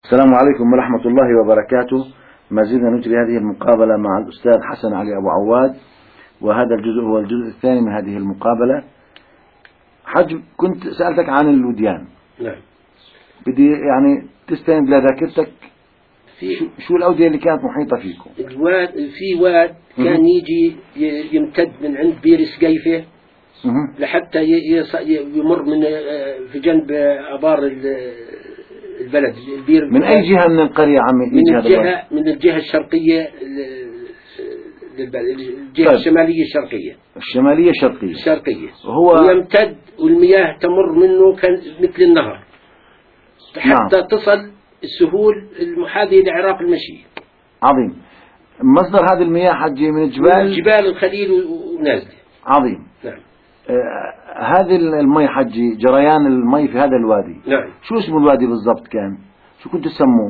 السلام عليكم ورحمة الله وبركاته. ما زلنا نجري هذه المقابلة مع الأستاذ حسن علي أبو عواد، وهذا الجزء هو الجزء الثاني من هذه المقابلة. حج، كنت سألتك عن الوديان. نعم. بدي يعني تستند لذاكرتك شو الأودية اللي كانت محيطة فيكم؟ في واد كان يجي يمتد من عند بير سقيفة لحتى يمر من في جنب أبار البلد. البير من أي جهة من القرية عمي؟ من الجهة الشرقية للبلد، الجهة طيب. الشمالية الشرقية. الشمالية الشرقية. الشرقية. وهو يمتد والمياه تمر منه كان مثل النهر حتى تصل السهول المحاذية لعراق المشي. عظيم. مصدر هذه المياه حجي من جبال الخليل ونازلة. عظيم. نعم. هذه المي حجي، جريان المي في هذا الوادي. نعم. شو اسم الوادي بالضبط كان؟ شو كنتوا تسموه؟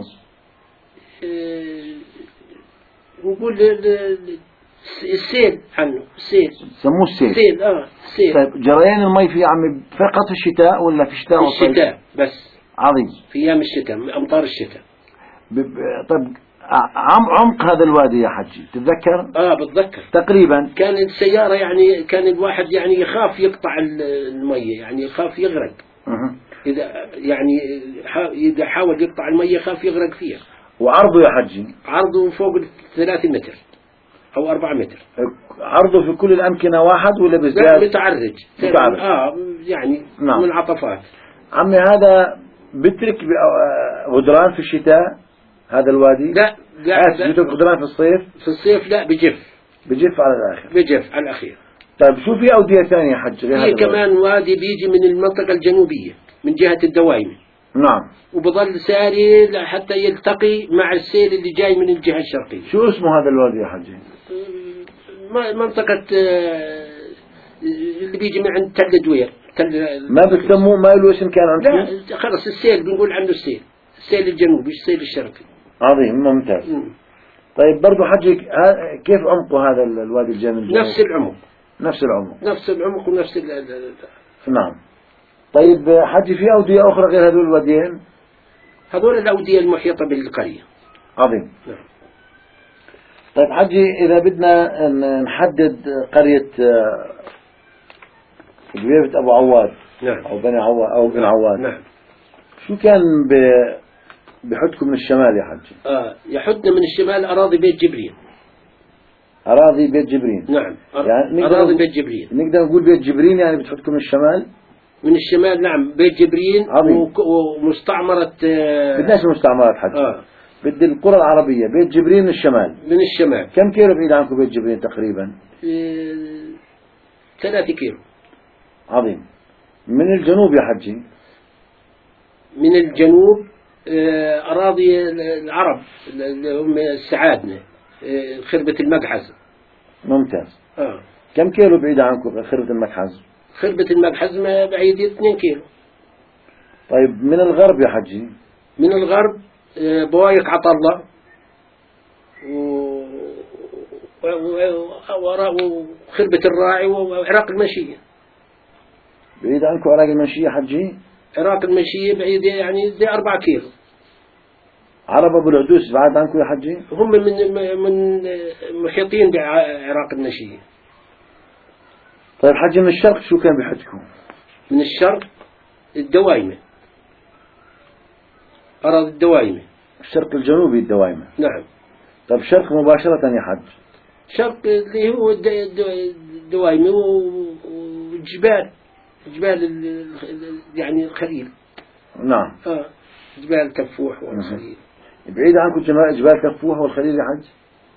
نقول السيل عنه، السيل. سموه السيل. السيل. السيل. طيب جريان المي في عمي فقط في الشتاء ولا في الشتاء والصيف؟ في الشتاء بس. عظيم. في أيام الشتاء، أمطار الشتاء. طيب عمق هذا الوادي يا حجي تتذكر؟ بتذكر. تقريبا كان السيارة يعني كان الواحد يعني يخاف يقطع المية، يعني يخاف يغرق. إذا حاول يقطع المية يخاف يغرق فيها. وعرضه يا حجي؟ عرضه فوق 3 متر أو 4 متر. عرضه في كل الأمكنة واحد ولا بزيادة؟ لا، متعرج. يعني نعم. منعطفات. عمي هذا بترك غدران في الشتاء هذا الوادي؟ لا بترك غدران في الصيف؟ في الصيف لا، بجف على الآخر. بجف على الأخير. طيب شو في أودية ثانية يا حج غير هذا؟ كمان وادي بيجي من المنطقة الجنوبية من جهة الدوايمة. نعم. وبظل ساري حتى يلتقي مع السيل اللي جاي من الجهة الشرقية. شو اسمه هذا الوادي يا حجي؟ منطقة اللي بيجي من عند تل دوير. ما بتسموه، ما له اسم كان عندكم؟ لا خلص، السيل بنقول عنه السيل الجنوبي، السيل الشرقي. عظيم، ممتاز. طيب برضو حجي، كيف عمقه هذا الوادي الجامد؟ نفس العمق. نفس العمق ونفس نعم. طيب حجي، في أودية أخرى غير هذول الواديين؟ هذول الأودية المحيطة بالقرية. عظيم. نعم. طيب حجي، إذا بدنا نحدد قرية قبيبة أبو عواد. نعم. أو بني عواد أو بن عواد. نعم. شو كان بحدكم من الشمال يا حجي؟ يحدنا من الشمال أراضي بيت جبرين. أراضي بيت جبرين. نعم. يعني أراضي بيت جبرين. نقدر نقول بيت جبرين يعني بتحدكم من الشمال؟ من الشمال نعم، بيت جبرين. عظيم. ومستعمرة بدناش مستعمرات حجي. بدي القرى العربية. بيت جبرين من الشمال. كم كيلو بعيد عنكم بيت جبرين تقريبا؟ 3 كيلو. عظيم. من الجنوب يا حجي؟ من الجنوب أراضي العرب اللي هم السعادنة، خربة المقحز. ممتاز. كم كيلو بعيد عنكم خربة المقحز؟ خربة المقحز ما بعيد 2 كيلو. طيب من الغرب يا حجي؟ من الغرب بوايق عطلة وخربة الراعي وعراق المشية. بعيد عنكم عراق المشية حجي؟ عراق المشية بعيد يعني زي 4 كيلو. عرب أبو العدوس بعد عنكم يا حجي؟ هم من محيطين بعراق المشية. طيب حجي، من الشرق شو كان بحدكم؟ من الشرق الدوايمة، أراضي الدوايمة. الشرق الجنوبي الدوايمة. نعم. طيب شرق مباشرة يا حج؟ شرق اللي هو الدوايمة والجبال، جبال يعني الخليل. نعم. جبال كفوح والخليل. بعيد عنكم جبال كفوح والخليل يا حج؟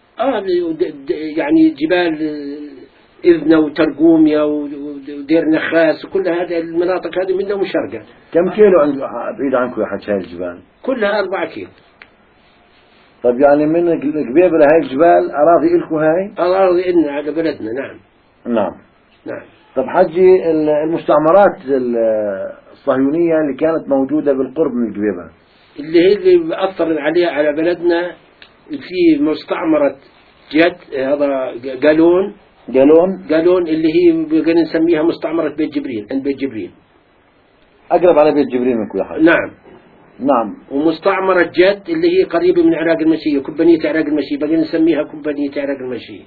يعني جبال إذنة وترقوميا ودير نخاس وكل هذه المناطق هذه منها مشرقة. كم كيلو بعيد عنكم يا حج هاي الجبال؟ كلها 4 كيلو. طيب يعني من قبيبة لهاي الجبال أراضي إلكم هاي؟ أراضي إلنا على بلدنا. نعم. نعم. طب حجي، المستعمرات الصهيونية اللي كانت موجودة بالقرب من القبيبة اللي أثر عليها على بلدنا، في مستعمرة هذا قالون اللي هي بقينا نسميها مستعمرة بيت جبرين، عند بيت جبرين. أقرب على بيت جبرين منكم يا حاج؟ نعم. نعم. ومستعمرة جد اللي هي قريبة من عراق المشية، كومبانية عراق المشية، بقينا نسميها كومبانية عراق المشية.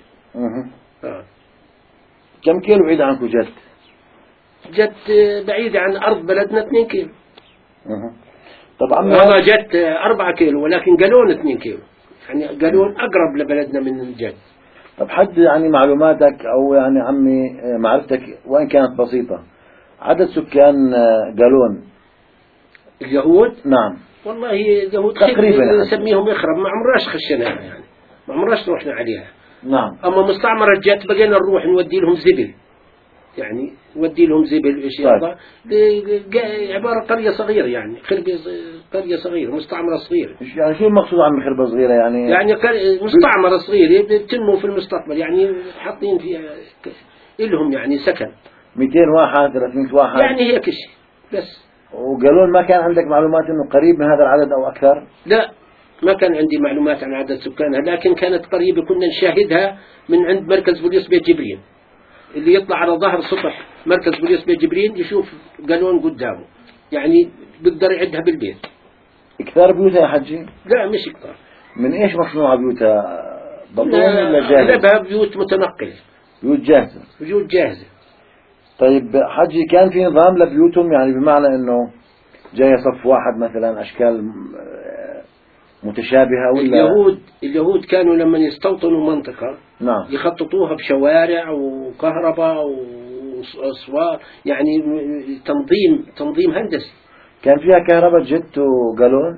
كم كيلو بعيد عنكم جد؟ جد بعيدة عن أرض بلدنا 2 كيلو. طبعا والله جد 4 كيلو، ولكن قالون 2 كيلو، يعني قالون أقرب لبلدنا من جد. طب حد يعني معلوماتك أو يعني عمي معرفتك وإن كانت بسيطة، عدد سكان قالون اليهود؟ نعم. والله اليهود تقريبا نسميهم يخرب، ما عمراش خشناها يعني، ما عمراش رحنا عليها. نعم. أما مستعمرة جت بقينا نروح نودي لهم زبل، يعني نودي لهم زبل وإيش هذا. عبارة قرية صغيرة، يعني قرية صغيرة، مستعمرة صغيرة. يعني شو المقصود عن خربة صغيرة يعني؟ يعني مستعمرة صغيرة بتنمو في المستقبل، يعني حاطين فيها إلهم يعني سكن 200 واحد 300 واحد يعني هيك شيء بس. وقالون ما كان عندك معلومات انه قريب من هذا العدد او اكثر؟ لا، ما كان عندي معلومات عن عدد سكانها، لكن كانت قريبة، كنا نشاهدها من عند مركز بوليس بيت جبرين، اللي يطلع على ظهر سطح مركز بوليس بيت جبرين يشوف قالون قدامه، يعني بيقدر يعدها بالبيت. كثار بيوتها يا حجي؟ لا مش كثار. من ايش مصنوعة بيوتها؟ بطون ولا جاهزة؟ اغلبها بيوت متنقلة، بيوت جاهزة. بيوت جاهزة. طيب حجي كان في نظام لبيوتهم، يعني بمعنى انه جاي صف واحد مثلا، اشكال متشابهة ولا؟ اليهود كانوا لما يستوطنوا منطقة نعم يخططوها بشوارع وكهرباء وأسوار، يعني تنظيم هندسي. كان فيها كهرباء جت وقالون؟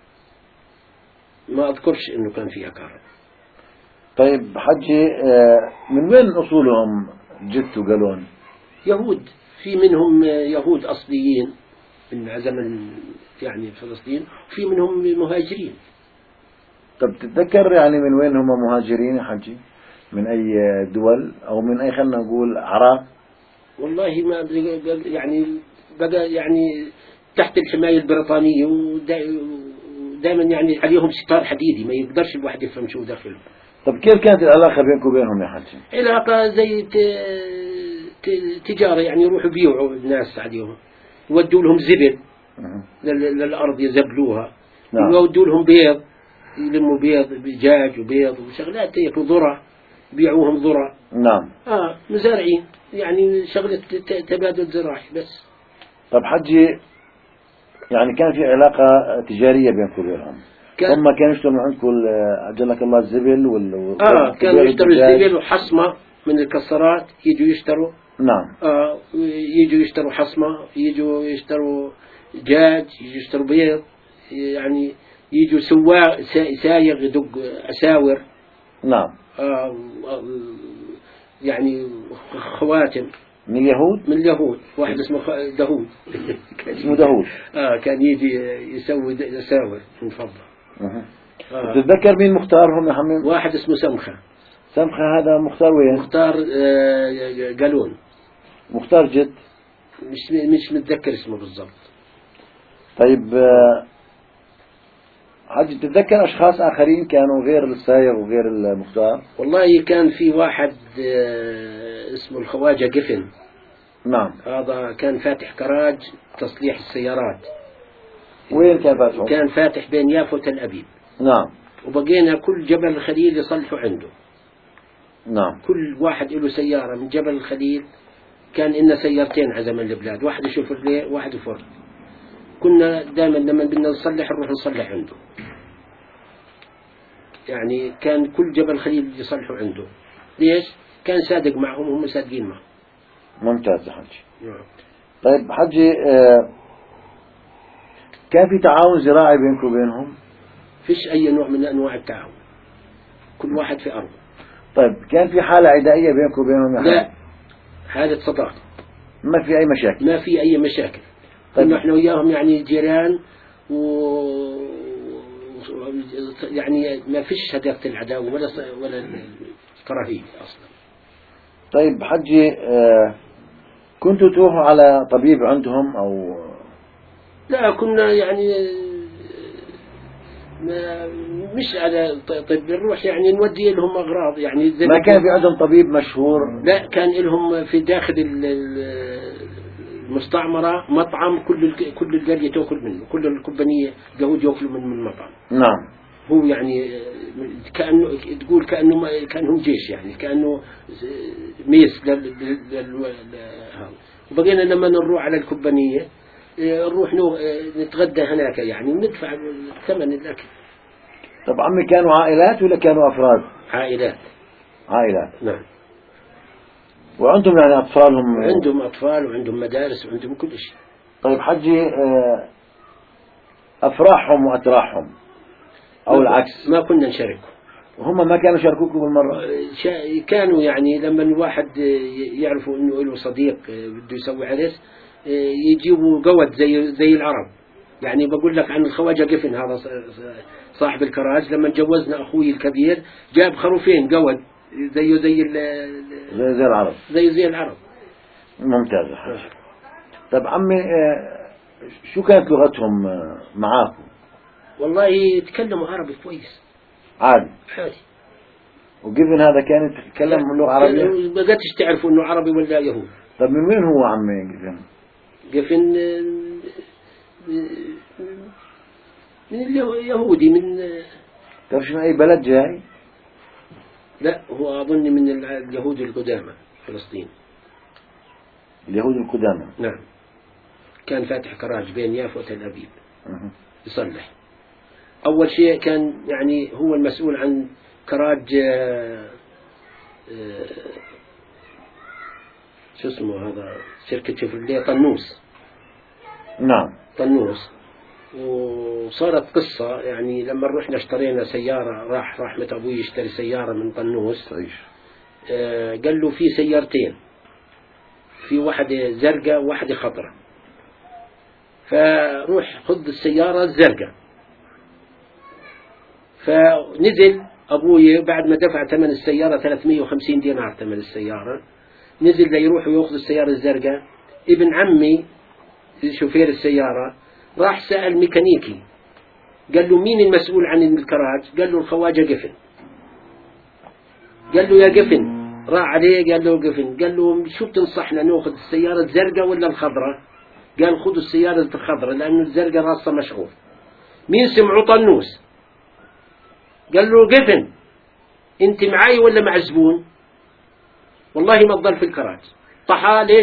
ما أذكرش إنه كان فيها كهرباء. طيب حجي من وين أصولهم جت وقالون؟ يهود، في منهم يهود أصليين من زمن يعني فلسطين، وفي منهم مهاجرين. طب تتذكر يعني من وين هم مهاجرين يا حجي؟ من أي دول أو من أي، خلنا نقول أعراق؟ والله ما يعني بقى يعني تحت الحماية البريطانية، ودائما يعني عليهم ستار حديدي ما يقدرش الواحد يفهم شو داخلهم. طب كيف كانت العلاقة بينكم وبينهم يا حجي؟ علاقة زي تجارة، يعني يروحوا بيوعوا الناس عليهم، يودوا لهم زبل للأرض يزبلوها. نعم. يودوا لهم بيض، يلموا بيض، دجاج وبيض وشغلات هيك، وذرة بيعوهم ذرة. نعم. مزارعين، يعني شغلة تبادل زراعي بس. طب حجي يعني كان في علاقة تجارية بينكم وبينهم؟ هم كانوا يشتروا عندكم أجلك الله الزبل كانوا يشتروا الزبل وحصمة من الكسرات، يجوا يشتروا. نعم. يجوا يشتروا حصمة، يجوا يشتروا دجاج، يجوا يشتروا بيض، يعني يجوا سايغ يدق أساور. نعم. يعني خواتم من اليهود؟ من اليهود، واحد اسمه داوود اسمه داوود. كان يجي يسوي أساور من فضة. تتذكر مين مختارهم يا حميد؟ واحد اسمه سمخة. سمخة هذا مختار وين؟ مختار قالون. مختار جد؟ مش متذكر اسمه بالضبط. طيب حجي تتذكر أشخاص آخرين كانوا غير السايغ وغير المختار؟ والله كان في واحد اسمه الخواجة قفن. نعم. هذا كان فاتح كراج تصليح السيارات. وين كان فاتحه؟ كان فاتح بين يافا وتل أبيب. نعم. وبقينا كل جبل الخليل يصلحوا عنده. نعم. كل واحد له سيارة من جبل الخليل، كان إلنا سيارتين على زمن البلاد، واحد يشوف ليه واحد يفر. كنا دائما لما بدنا نصلح نروح نصلح عنده، يعني كان كل جبل الخليل يصلحوا عنده. ليش؟ كان صادق معهم وهم صادقين معه. ممتاز يا حجي. طيب حجي كان في تعاون زراعي بينكم وبينهم؟ فيش أي نوع من أنواع التعاون، كل واحد في أرضه. طيب كان في حالة عدائية بينكم وبينهم يا حجي؟ لا، حالة صداقة، ما في أي مشاكل. ما في أي مشاكل. طيب. نحن وياهم يعني جيران، يعني ما فيش صداقة العداوة ولا الكراهية أصلا. طيب حجي كنتوا تروحوا على طبيب عندهم أو؟ لا، كنا يعني مش على طب نروح يعني نودي لهم أغراض، يعني ما كان في عندهم طبيب مشهور؟ لا، كان لهم في داخل مستعمرة مطعم كل القرية تأكل منه، كل الكوبانية اليهود يأكلوا من المطعم. نعم. هو يعني كأنه تقول كأنهم جيش، يعني كأنه ميس وبقينا لما نروح على الكوبانية نروح نتغدى هناك يعني وندفع ثمن الأكل. طب عمي كانوا عائلات ولا كانوا أفراد؟ عائلات. نعم. وعندهم يعني أطفالهم؟ عندهم أطفال وعندهم مدارس وعندهم كل شيء. طيب حجي أفراحهم وأتراحهم أو العكس ما كنا نشاركهم. هم ما كانوا يشاركوكم بالمرة؟ كانوا يعني لما الواحد يعرفوا إنه له صديق بده يسوي عرس يجيبوا قود زي العرب. يعني بقول لك عن الخواجة قفن هذا صاحب الكراج، لما جوزنا أخوي الكبير جاب خروفين قود زي العرب. زي العرب. ممتاز. طب عمي شو كانت لغتهم معاكم؟ والله يتكلموا عربي كويس عادي. وقفن هذا كان يتكلم لغة عربية؟ ما قدرتش تعرفوا إنه عربي ولا يهود. طب من وين هو عمي قفن؟ قفن من اليهودي من. تعرفش من أي بلد جاي؟ لا هو أظن من اليهود القدامى فلسطين. اليهود القدامى. نعم. كان فاتح كراج بين يافا وتل أبيب يصلح. أول شيء كان يعني هو المسؤول عن كراج شو اسمه هذا شركة شيفروليه طنوس. نعم. طنوس. وصارت قصة يعني لما رحنا اشترينا سيارة، راح رحمة أبوي يشتري سيارة من طنوس. قال له في سيارتين، في واحدة زرقاء وواحدة خضراء، فروح خذ السيارة الزرقاء. فنزل أبوي بعد ما دفع ثمن السيارة 350 دينار ثمن السيارة، نزل ليروح ويأخذ السيارة الزرقاء. ابن عمي شوفير السيارة راح سأل ميكانيكي، قال له مين المسؤول عن الكراج؟ قال له الخواجة قفن. قال له يا قفن، راح عليه قال له قفن، قال له شو بتنصحنا نأخذ السيارة الزرقاء ولا الخضراء؟ قال خذوا السيارة الخضراء لأنه الزرقاء راسها مشغول. مين سمعوا؟ طنوس. قال له قفن انت معي ولا مع زبون؟ والله ما تضل في الكراج. طحا ليش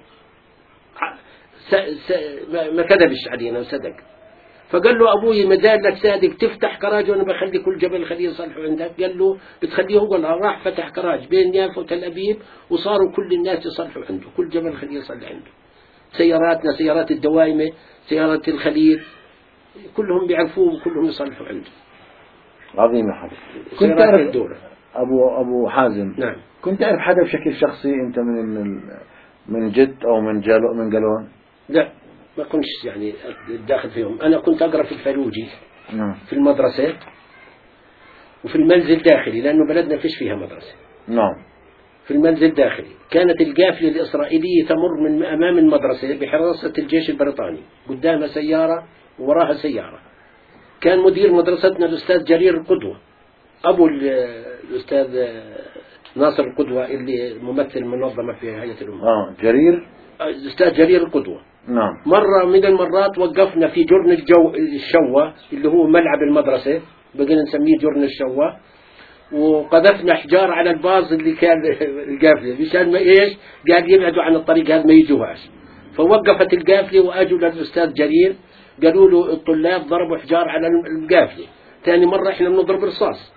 ما كذبش علينا وصدق. فقال له أبوي ما دام لك صادق تفتح كراج وأنا بخلي كل جبل خليه يصلحوا عندك. قال له بتخليه هو. راح فتح كراج بين يافا وتل أبيب وصاروا كل الناس يصلحوا عنده، كل جبل خليه يصلح عنده. سياراتنا، سيارات الدوائمة، سيارات الخليل، كلهم بيعرفوه وكلهم يصلحوا عنده. عظيم يا حبيبي. كنت تعرف أبو حازم؟ نعم. كنت تعرف حدا بشكل شخصي أنت من جد أو من قالون؟ لا ما كنتش يعني داخل فيهم. أنا كنت أقرأ في الفلوجي في المدرسة وفي المنزل داخلي، لأنه بلدنا فيش فيها مدرسة. نعم. في المنزل داخلي كانت القافلة الإسرائيلية تمر من أمام المدرسة بحراسة الجيش البريطاني، قدامها سيارة ووراها سيارة. كان مدير مدرستنا الأستاذ جرير القدوة، أبو الأستاذ ناصر القدوة اللي ممثل منظمة في هيئة الأمم. جرير. الأستاذ جرير القدوة. نعم. مرة من المرات وقفنا في جرن الشوة اللي هو ملعب المدرسة، بقينا نسميه جرن الشوة، وقذفنا حجار على الباص اللي كان القافلة مشان ما إيش قال يبعدوا عن الطريق هذا ما يجوهاش. فوقفت القافلة وأجوا للأستاذ جرير قالوا له الطلاب ضربوا حجار على القافلة. ثاني مرة إحنا بنضرب رصاص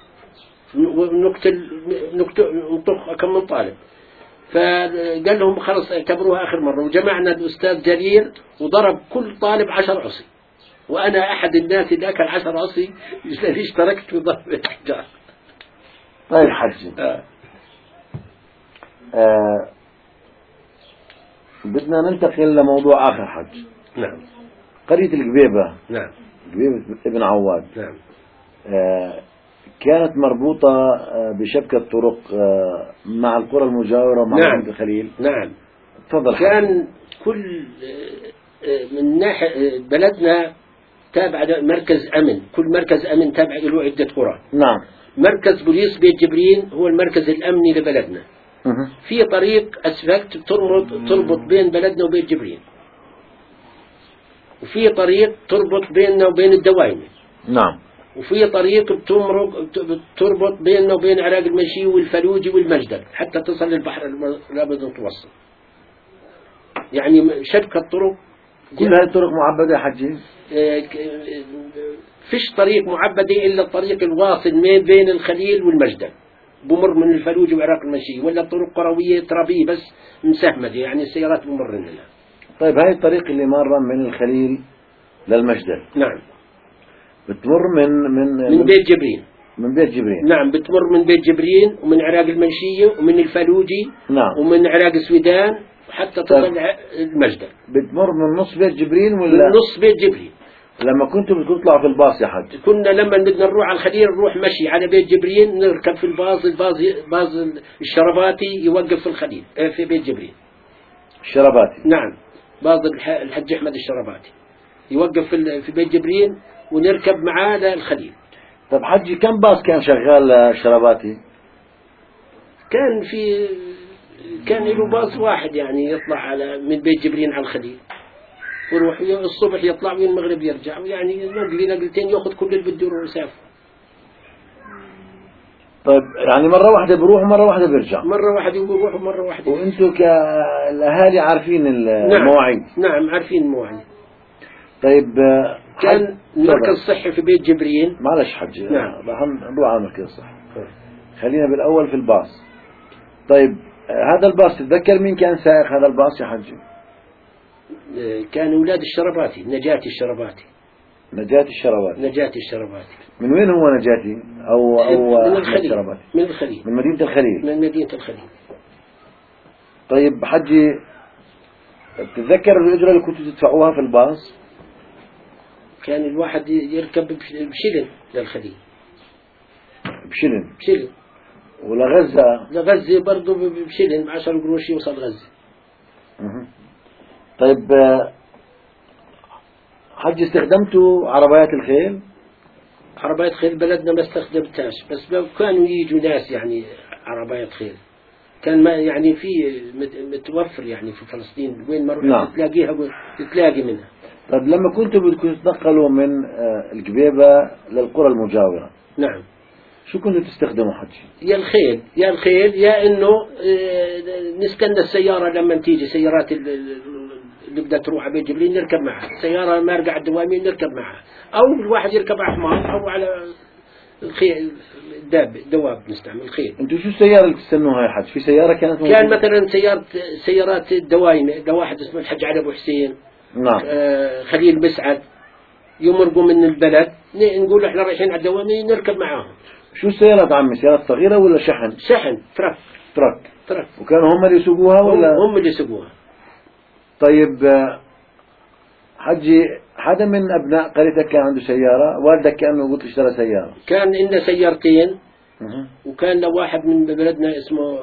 نطخ كم من طالب. فقال لهم خلص اعتبروها آخر مرة، وجمعنا الأستاذ جرير وضرب كل طالب 10 عصي، وأنا أحد الناس اللي أكل 10 عصي لأني اشتركت في ضرب الحجار. طيب حجي. بدنا ننتقل لموضوع آخر حج. نعم. قرية القبيبة. نعم. قبيبة ابن عواد. نعم. كانت مربوطة بشبكة طرق مع القرى المجاورة مع نعم. الخليل. نعم. تفضل. كان كل من ناحية بلدنا تابع مركز أمن، كل مركز أمن تابع له عدة قرى. نعم. مركز بوليس بيت جبرين هو المركز الأمني لبلدنا. في طريق أسفلت تربط بين بلدنا وبيت جبرين. وفي طريق تربط بيننا وبين الدواينة. نعم. وفي طريق بتربط بيننا وبين عراق المنشي والفلوجي والمجدل حتى تصل للبحر الأبيض المتوسط. يعني شبكة طرق. كل هذه الطرق معبدة يا حجي؟ فيش طريق معبدة إلا الطريق الواصل ما بين الخليل والمجدل، بمر من الفلوج وعراق المنشي، ولا طرق قروية ترابية بس مسهمة يعني السيارات بمر منها. طيب هاي الطريق اللي مارة من الخليل للمجدل. نعم. بتمر من بيت جبرين. من بيت جبرين. نعم، بتمر من بيت جبرين ومن عراق المنشية ومن الفلوجي. نعم. ومن عراق السويدان حتى تصل المجدل. بتمر من نص بيت جبرين ولا؟ من نص بيت جبرين. لما كنتوا بدكم تطلعوا في الباص يا حج؟ كنا لما بدنا نروح على الخليل نروح مشي على بيت جبرين، نركب في الباص الشرباتي يوقف في الخليل في بيت جبرين. الشرباتي. نعم، باص الحج أحمد الشرباتي يوقف في بيت جبرين ونركب معاه للخليل. طب حجي كم باص كان شغال الشرباتي؟ كان له باص واحد يعني يطلع من بيت جبرين على الخليل، ويروح الصبح يطلع والمغرب يرجع، يعني نقلتين ياخذ كل اللي بده يروح ويسافر. طيب يعني مرة واحدة بروح ومرة واحدة بيرجع؟ مرة واحدة بروح ومرة واحدة. وانتوا كالأهالي عارفين المواعيد؟ نعم عارفين المواعيد. طيب كان مركز صحي في بيت جبرين. معلش حجي. نعم. نروح على مركز صحي. خلينا بالأول في الباص. طيب هذا الباص تتذكر مين كان سائق هذا الباص يا حجي؟ كان أولاد الشرباتي، نجاتي الشرباتي. نجاتي الشرباتي. نجاتي الشرباتي. من وين هو نجاتي؟ أو من الخليل. من الخليل. من مدينة الخليل. من مدينة الخليل. طيب حجي بتتذكر الأجرة اللي كنتوا تدفعوها في الباص؟ كان الواحد يركب بشلن للخليل. بشلن. ولغزة؟ لغزة برضه بشلن 10 قروش يوصل غزة. طيب حج استخدمتوا عربيات الخيل؟ عربيات خيل بلدنا ما استخدمتهاش، بس كانوا يجوا ناس يعني عربيات خيل، كان ما يعني في متوفر يعني في فلسطين وين ما رحت. نعم. تلاقي منها. طيب لما كنتوا بدكم تتنقلوا من القبيبة للقرى المجاورة. نعم. شو كنتوا تستخدموا حجي؟ يا الخيل يا انه نستنى السيارة لما تيجي سيارات اللي بدها تروح على بيت جبرين نركب معها، سيارة مارقة الدوامين نركب معها، او الواحد يركب على حمار او على الخيل دواب نستعمل الخيل. انتوا شو السيارة اللي تستنوها يا حج؟ في سيارة كانت موجودة؟ كان مثلا سيارات الدواينة، واحد اسمه الحج علي ابو حسين. نعم. خليل مسعد يمرقوا من البلد، نقول احنا رايحين على الدوامين نركب معاهم. شو السيارات عمي؟ سيارات صغيرة ولا شحن؟ شحن ترك. وكانوا هم اللي يسوقوها ولا؟ هم اللي يسوقوها. طيب حجي حدا من أبناء قريتك كان عنده سيارة؟ والدك كان قلت اشترى سيارة؟ كان لنا سيارتين. وكان له واحد من بلدنا اسمه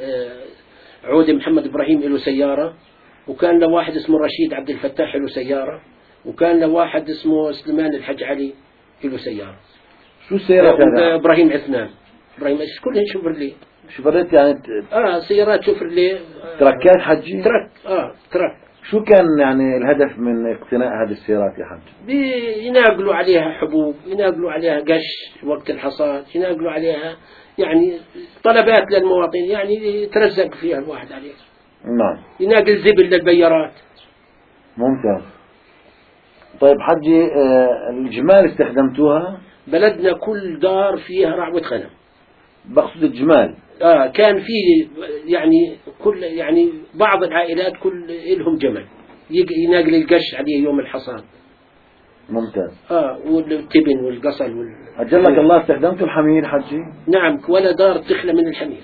عودي محمد إبراهيم له سيارة، وكان له واحد اسمه رشيد عبد الفتاح له سيارة، وكان له واحد اسمه سليمان الحج علي له سيارة. شو السيارات هذا؟ إبراهيم عثمان. إبراهيم كلهن شوفرلي. شوفرليت يعني؟ سيارات شوفرلي. تركات حجي؟ ترك. شو كان يعني الهدف من اقتناء هذه السيارات يا حج؟ يناقلوا عليها حبوب، يناقلوا عليها قش وقت الحصاد، يناقلوا عليها يعني طلبات للمواطنين، يعني يترزق فيها الواحد عليه. نعم. يناقل زبل للبيارات. ممتاز. طيب حجي الجمال استخدمتوها؟ بلدنا كل دار فيها رعوة غنم. بقصد الجمال. كان في يعني يعني بعض العائلات كل لهم جمل يناقل القش عليه يوم الحصاد. ممتاز. والتبن والقصل أجلك الله استخدمتوا الحمير حجي؟ نعم، ولا دار تخلى من الحمير.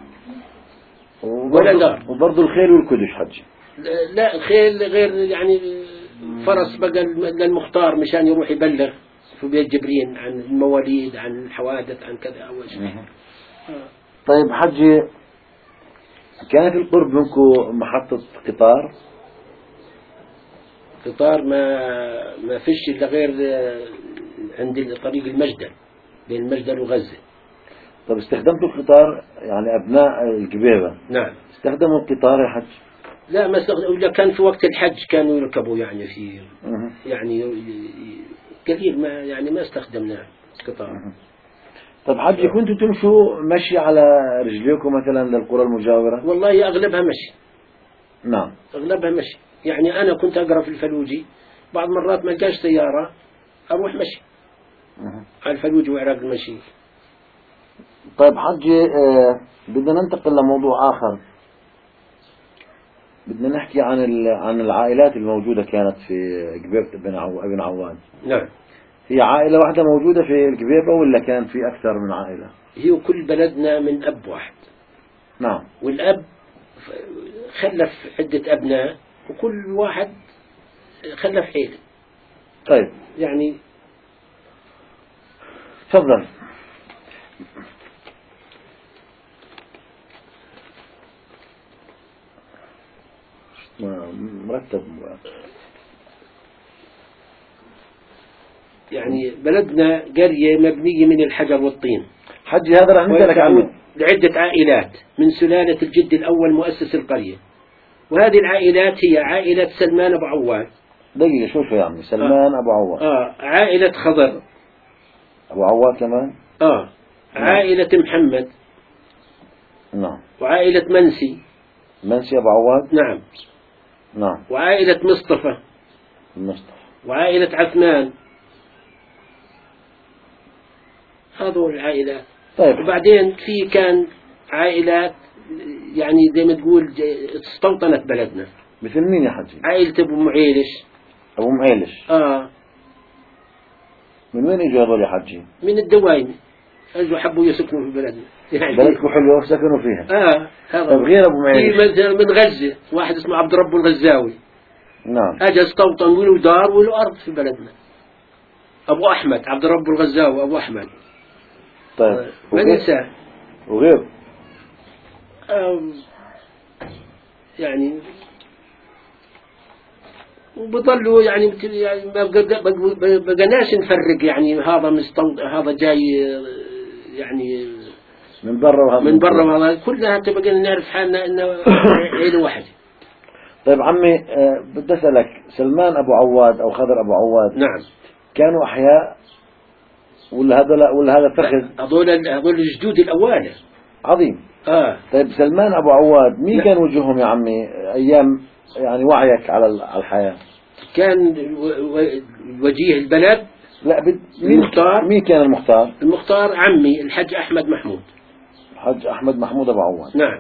ولا دار. وبرضه الخيل والكدش حجي؟ لا الخيل غير يعني فرس بقى للمختار مشان يروح يبلغ في بيت جبرين عن المواليد، عن الحوادث، عن كذا أول شيء. طيب حجي كانت القرب منكم محطة قطار؟ ما فيش إلا غير عند طريق المجدل، بين المجدل وغزة. طب استخدمتوا القطار يعني أبناء القبيبة؟ نعم. استخدموا القطار يا حج؟ لا ما ولا كان في وقت الحج كانوا يركبوا يعني في يعني قليل ما يعني ما استخدمناه قطار. طب حجي كنتوا تمشوا مشي على رجليكم مثلا للقرى المجاورة؟ والله أغلبها مشي. نعم أغلبها مشي. يعني أنا كنت أقرأ في الفلوجي بعض مرات ما لقاش سيارة أروح مشي على الفلوجي وعراق المشي. طيب حجي بدنا ننتقل لموضوع آخر. بدنا نحكي عن العائلات الموجودة كانت في قبيبة ابن عواد. نعم. هي عائلة واحدة موجودة في القبيبة ولا كان في أكثر من عائلة؟ هي كل بلدنا من أب واحد. نعم. والأب خلف عدة أبناء وكل واحد خلف عيلة. طيب يعني تفضل. مرتب. يعني بلدنا قرية مبنية من الحجر والطين. حجي هذا راح نسألك عنه. لعدة عائلات من سلالة الجد الأول مؤسس القرية. وهذه العائلات هي عائلة سلمان أبو عواد. دقيقة شوف يا عمي. سلمان أبو عواد. عائلة خضر أبو عواد كمان. عائلة محمد. نعم. وعائلة منسي أبو عواد. نعم. نعم. وعائلة مصطفى. وعائلة عثمان. هذول العائلات. طيب. وبعدين في كان عائلات يعني زي ما تقول استوطنت بلدنا. مثل مين يا حجي؟ عائلة أبو معيلش. أبو معيلش. من وين اجوا هذول يا حجي؟ من الدوايم. اجوا حبوا يسكنوا في بلدنا. يعني بلدكم حلوة سكنوا فيها. هذا. طيب غير أبو معيلش. في مثلا من غزة واحد اسمه عبد رب الغزاوي. نعم. اجى استوطن وله دار وله أرض في بلدنا. أبو أحمد عبد رب الغزاوي أبو أحمد. طيب. ما ننسى. وغير. يعني وبضلوا يعني ما بقناش نفرق يعني هذا جاي يعني من برا وهذا كلها بقينا نعرف حالنا انه عيلة واحدة. طيب عمي بدي اسالك سلمان ابو عواد او خضر ابو عواد. نعم. كانوا احياء ولا هذا فخذ؟ هذول الجدود الاوائل. عظيم. طيب سلمان ابو عواد مين كان وجههم يا عمي ايام يعني وعيك على الحياة؟ كان وجيه البلد. لا المختار. مين كان المختار؟ المختار عمي الحج أحمد محمود. الحج أحمد محمود أبو عواد. نعم.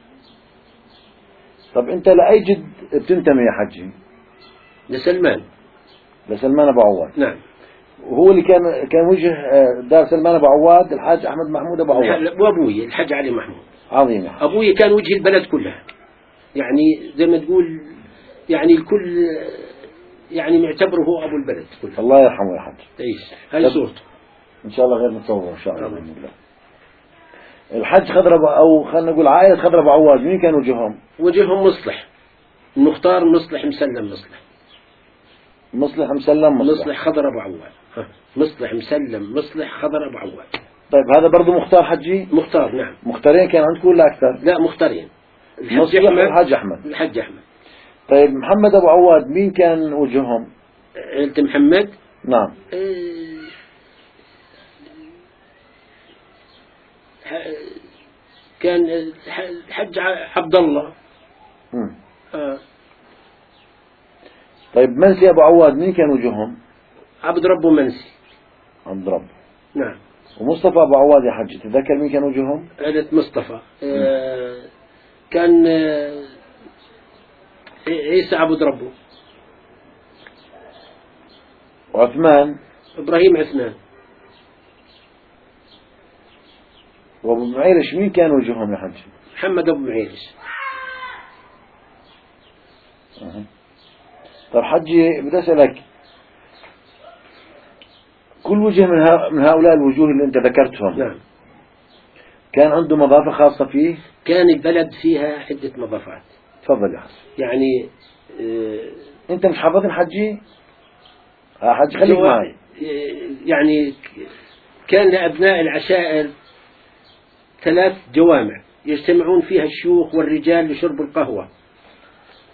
طب أنت لأي جد بتنتمي يا حجي؟ لسلمان أبو عواد. نعم. وهو اللي كان وجه دار سلمان أبو عواد الحاج أحمد محمود أبو عواد. وأبوي الحج علي محمود. عظيم. أبوي كان وجه البلد كلها. يعني زي ما تقول يعني الكل يعني معتبره هو أبو البلد كله. الله يرحمه يا حج. إيش هاي صورته. إن شاء الله غير متصور إن شاء الله بإذن الله. الحج خضر أو خلينا نقول عائلة خضر أبو عواد مين كان وجههم؟ وجههم مصلح. المختار مصلح مسلم مصلح خضر أبو عواد. مصلح مسلم مصلح خضر أبو عواد. طيب هذا برضو مختار حجي؟ مختار نعم. مختارين كان عندكم ولا أكثر؟ لا مختارين. الحج أحمد. طيب محمد أبو عواد مين كان وجههم؟ عيلة محمد. نعم. كان الحج عبد الله. طيب منسي أبو عواد مين كان وجههم؟ عبد رب ومنسي. عبد رب. نعم. ومصطفى أبو عواد يا حج تتذكر مين كان وجههم؟ عيلة مصطفى. كان عيسى عبد ربه. وعثمان. إبراهيم عثمان. وابو معيلش مين كان وجههم يا حج؟ محمد أبو معيلش. طيب حجي بدي أسألك كل وجه من هؤلاء الوجوه اللي أنت ذكرتهم. نعم. كان عنده مضافة خاصة فيه؟ كان البلد فيها عدة مضافات. تفضل يا حج. يعني أنت مش حافظين حجي؟ حج خليك معي. يعني كان لأبناء العشائر 3 جوامع يجتمعون فيها الشيوخ والرجال لشرب القهوة.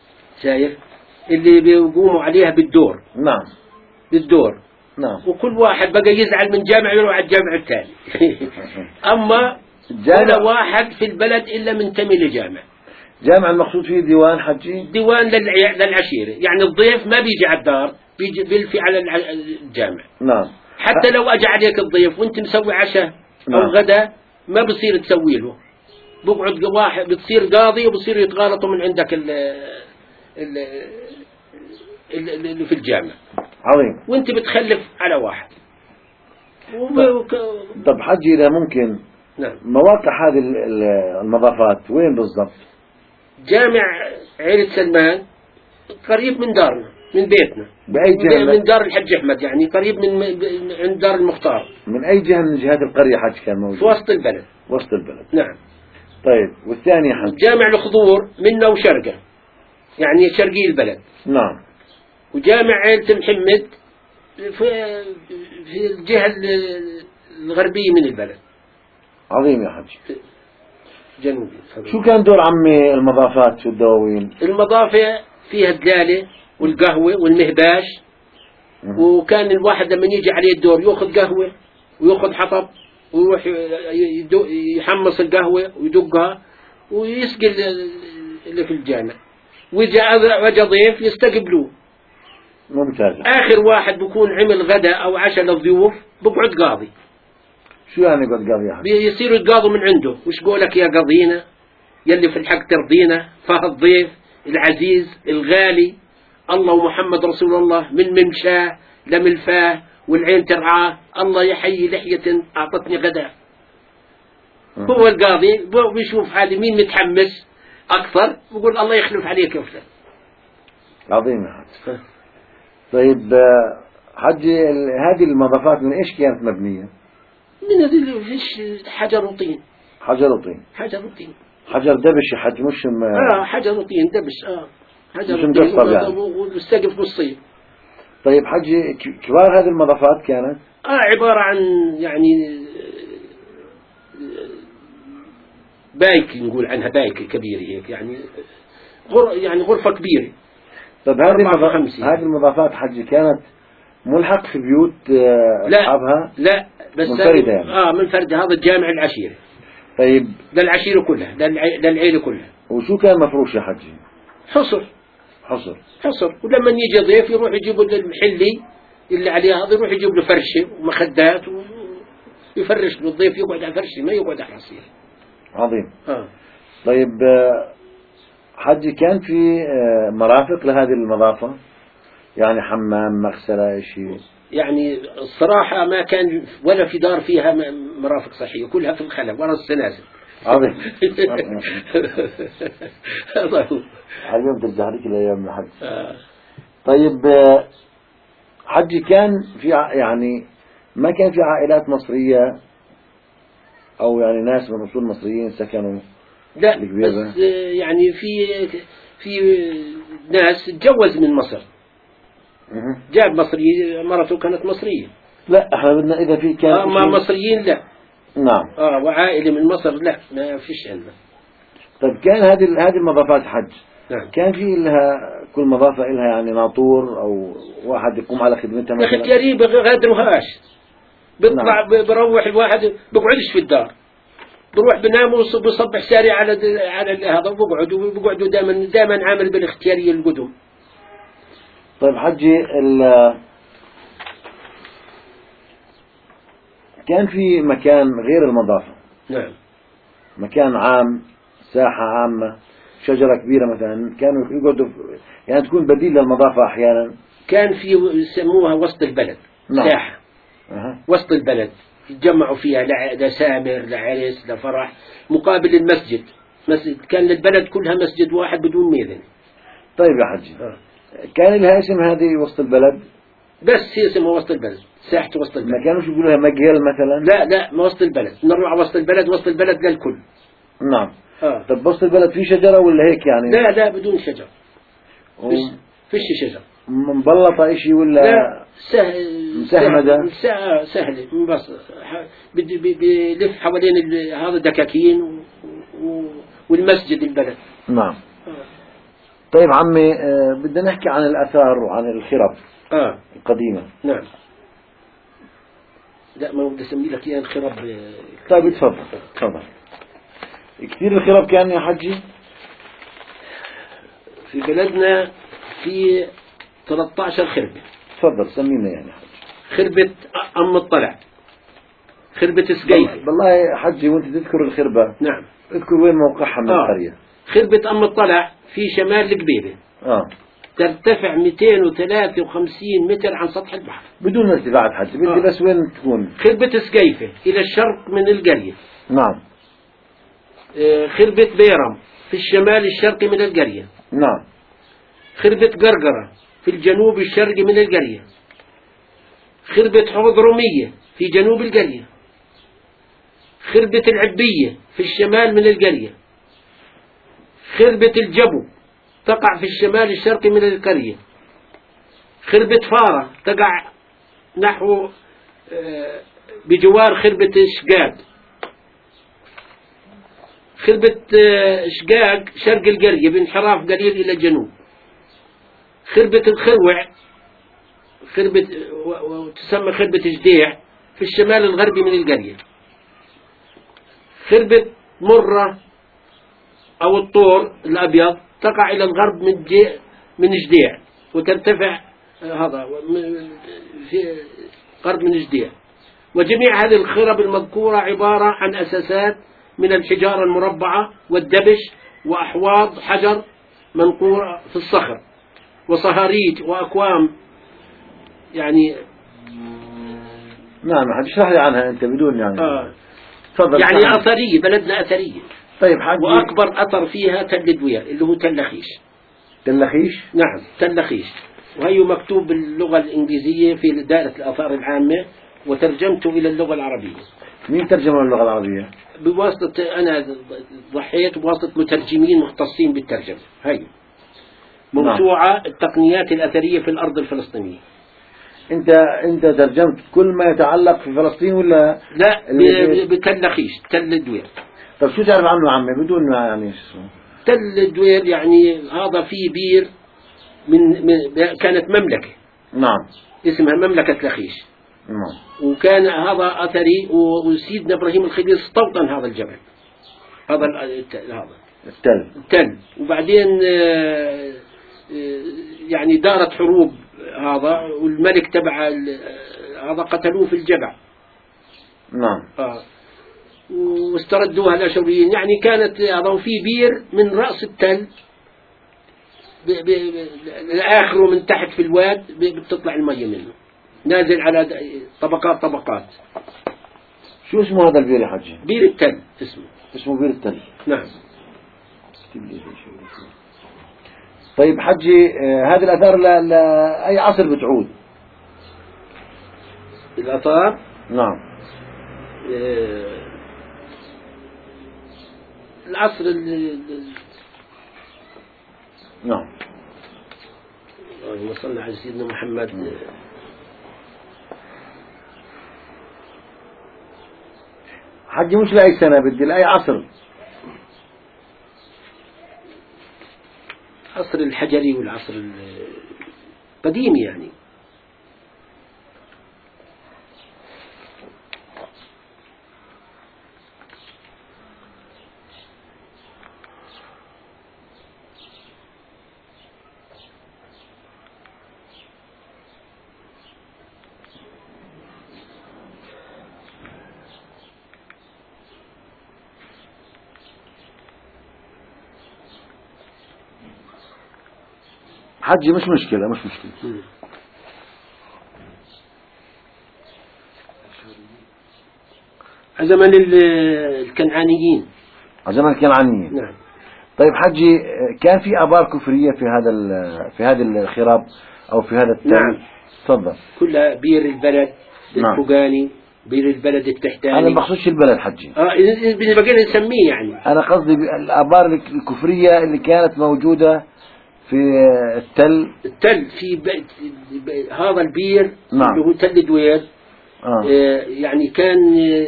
شايف اللي بيقوموا عليها بالدور. نعم بالدور. نعم. وكل واحد بقى يزعل من جامع يروح على الجامع الثاني. أما ولا واحد في البلد إلا منتمي لجامع. جامع المقصود فيه ديوان حجي؟ ديوان للعشيرة، يعني الضيف ما بيجي على الدار، بيلفي على الجامع. نعم. حتى لو أجى عليك الضيف وانت مسوي عشاء أو غدا ما بصير تسوي له، بقعد واحد بتصير قاضي وبصير يتغالطوا من عندك اللي في الجامع. عظيم. وانت بتخلف على واحد. طب حجي إذا ممكن، نعم. مواقع هذه المضافات وين بالضبط؟ جامع عيلة سلمان قريب من دارنا، من بيتنا. بأي جهة؟ من دار الحج أحمد، يعني قريب من عند دار المختار. من أي جهة من جهات القرية حج كان موجود؟ في وسط البلد. وسط البلد. نعم. طيب والثاني يا حج؟ جامع الخضور منه وشرقة، يعني شرقي البلد. نعم. وجامع عيلة محمد في الجهة الغربية من البلد. عظيم يا حج. جنوبي. شو كان دور عمي المضافات في الدواوين؟ المضافة فيها الدلالة والقهوة والمهباش. وكان الواحد لما يجي عليه الدور يأخذ قهوة ويأخذ حطب ويروح يحمص القهوة ويدقها ويسقي اللي في الجامع، وإذا ضيف يستقبلوه. ممتاز. آخر واحد بكون عمل غدا أو عشاء للضيوف بقعد قاضي. شو يعني قد قاضي يا حج؟ بيصيروا يتقاضوا من عنده، وش قولك يا قاضينا يلي في الحق ترضينا، فالضيف العزيز الغالي الله ومحمد رسول الله من ممشاه لملفاه والعين ترعاه، الله يحيي لحية أعطتني غدا. هو القاضي بيشوف هذه مين متحمس أكثر بيقول الله يخلف عليك يا فلان. عظيم يا حج. طيب حجي هذه المضافات من إيش كانت مبنية؟ من هذه فيش حجر وطين. حجر وطين. حجر وطين. حجر دبش يا حج مش حجر وطين دبش. حجر مش مقصب يعني. والسقف نصين. طيب حجي كبار هذه المضافات كانت؟ عبارة عن يعني بايك، نقول عنها بايك كبيرة هيك، يعني يعني غرفة كبيرة. طيب هذه المضافات حجي كانت ملحق في بيوت أصحابها؟ لا بس منفردة يعني. منفردة. هذا الجامع العشيرة. طيب للعشيرة كلها، للعيلة كلها. وشو كان مفروش يا حجي؟ حصر. ولما يجي ضيف يروح يجيب المحلي اللي عليه هذا، يروح يجيب له فرشة ومخدات ويفرش له الضيف، يقعد على فرشة ما يقعد على حصير. عظيم. طيب حجي كان في مرافق لهذه المضافة؟ يعني حمام مغسلة شيء؟ يعني الصراحة ما كان ولا في دار فيها مرافق صحية، كلها في الخلا ورا السنازل. عظيم. اليوم ترجع لك الأيام الحج. طيب حجي كان في يعني ما كان في عائلات مصرية أو يعني ناس من أصول مصريين سكنوا؟ لا بس يعني في ناس تجوز من مصر، جاب مصري، مرته كانت مصرية. لا احنا بدنا إذا في كان ما مصريين لا. نعم. وعائلة من مصر لا ما فيش عندنا. طيب كان هذه المضافات حج. نعم. كان في لها كل مضافة لها يعني ناطور أو واحد يقوم على خدمتها مثلا؟ اختياري بغادروهاش. بيطلع بروح الواحد بقعدش في الدار، بروح بنام وبصبح ساري على هذا وبقعدوا دائما عامل بالاختيارية القدم. طيب حجي كان في مكان غير المضافة؟ نعم. مكان عام، ساحة عامة، شجرة كبيرة مثلا، كانوا يقعدوا يعني تكون بديل للمضافة أحيانا؟ كان في يسموها وسط البلد. نعم. ساحة. وسط البلد يتجمعوا فيها لسامر لعرس لفرح، مقابل المسجد. كان للبلد كلها مسجد واحد بدون ميذن. طيب يا حجي كان لها اسم هذه وسط البلد؟ بس هي اسمها وسط البلد، ساحة وسط البلد. ما كانوش يقولوا لها مقهل مثلا؟ لا ما وسط البلد، نروح على وسط البلد للكل. نعم. طب وسط البلد في شجرة ولا هيك يعني؟ لا بدون شجر. فيش شجر. مبلطة إشي ولا؟ لا مسهمدة؟ سهلة بس بلف حوالين هذا دكاكين والمسجد البلد. نعم. طيب عمي، بدنا نحكي عن الآثار وعن الخرب القديمة. نعم. لا، ما بدي أسمي لك إياه الخرب. طيب تفضل. كثير الخرب كان يا حجي في بلدنا، في 13 خربة. تفضل سمينا يعني حجي. خربة أم الطلع، خربة سقيفة. والله يا حجي وانت تذكر الخربة، نعم، اذكر وين موقعها من القرية. خربة أم الطلع في شمال القبيلة. ترتفع 253 متر عن سطح البحر بدون ارتفاعات حجي. بدي بس وين تكون. خربة سقيفة إلى الشرق من القرية. نعم. خربة بيرم في الشمال الشرقي من القرية. نعم. خربة قرقرة في الجنوب الشرقي من القرية. خربة حضرمية في جنوب القرية. خربة العبية في الشمال من القرية. خربة الجبو تقع في الشمال الشرقي من القرية. خربة فارة تقع نحو بجوار خربة شقاق. خربة شقاق شرق القرية بانحراف قليل إلى الجنوب. خربة الخروع وتسمى خربة جديع في الشمال الغربي من القرية. خربة مرة أو الطور الأبيض تقع إلى الغرب من جديع، وترتفع هذا في غرب من جديع. وجميع هذه الخرب المذكورة عبارة عن أساسات من الحجارة المربعة والدبش وأحواض حجر منقورة في الصخر وصهاريج وأكوام يعني. نعم، اشرح لي عنها أنت بدون يعني. تفضل. يعني أثرية، بلدنا أثرية. طيب حاجي. وأكبر أثر فيها تل دوير اللي هو تل خيش. تل خيش؟ نعم، تل خيش. وهي مكتوب باللغة الإنجليزية في دائرة الآثار العامة، وترجمته إلى اللغة العربية. مين ترجمه للغة العربية؟ بواسطة أنا ضحيت بواسطة مترجمين مختصين بالترجمة. هي موسوعة التقنيات الأثرية في الأرض الفلسطينية. أنت ترجمت كل ما يتعلق في فلسطين ولا؟ لا، بتل خيش، تل دوير. طب شو تعرف عنه عمي بدون ما يعني شو؟ تل دوير يعني هذا فيه بير كانت مملكة. نعم. اسمها مملكة لخيش. نعم. وكان هذا أثري، وسيدنا إبراهيم الخليل استوطن هذا الجبل، هذا التل. وبعدين يعني دارت حروب هذا، والملك تبع هذا قتلوه في الجبع. نعم. واستردوها الأشوريين. يعني كانت هذا في بير من رأس التل لآخره من تحت في الواد بتطلع المية منه، نازل على طبقات. شو اسمه هذا البير يا حجي؟ بير التل اسمه بير التل. نعم. طيب حجي، هذه الآثار لأي عصر بتعود؟ الآثار؟ نعم. العصر نعم. اللهم صل على سيدنا محمد. حجي مش لأي سنة، بدي لأي عصر. عصر الحجري والعصر القديم يعني. حجي مش مشكلة. زمن الكنعانيين. زمن الكنعانيين. نعم. طيب حجي، كان في آبار كفرية في هذه الخراب أو في هذا التل؟ نعم. تفضل. كلها بير البلد الفوقاني، بير البلد التحتاني. أنا ما بقصدش البلد حجي. بقينا نسميه يعني. أنا قصدي الآبار الكفرية اللي كانت موجودة في التل في هذا البير. نعم. اللي هو تل دوير. يعني كان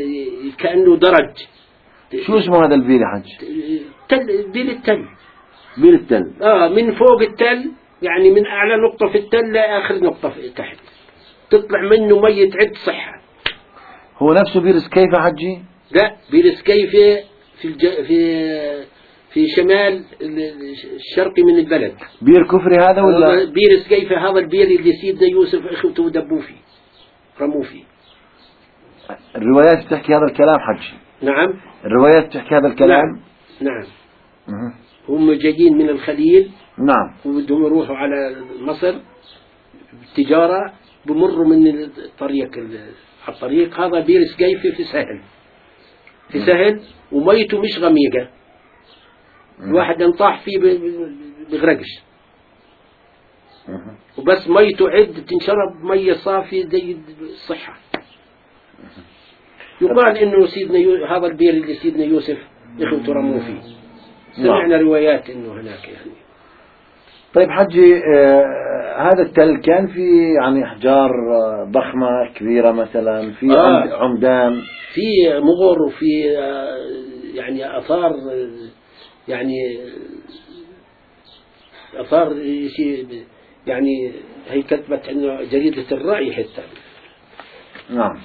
كأنه درج. شو اسمه هذا البير يا حج؟ بير التل. بير التل. من فوق التل، يعني من أعلى نقطة في التل لآخر نقطة في تحت، تطلع منه مية عد صحة. هو نفسه بير سكيفة حجي؟ لا، بير سكيفة في شمال الشرقي من البلد. بير كفري هذا ولا؟ بير سكيفة هذا البير اللي سيدنا يوسف إخوته دبوا فيه، رموا فيه. الروايات بتحكي هذا الكلام حجي؟ نعم، الروايات بتحكي هذا الكلام؟ نعم. هم جايين من الخليل، نعم، وبدهم يروحوا على مصر بالتجارة، بمروا من الطريق هذا بير سكيفة في سهل وميته مش غميقة، الواحد ينطاح فيه بغرقش، وبس ميته عد تنشرب مية صافية زي الصحة. يقال انه هذا البير اللي سيدنا يوسف اخوته رموه فيه، سمعنا روايات انه هناك يعني. طيب حجي، هذا التل كان في يعني احجار ضخمة كبيرة مثلا، في عمدان، في مغر، وفي يعني اثار، يعني اثار شيء، يعني هي كتبت انه جريدة الرأي حتى. نعم.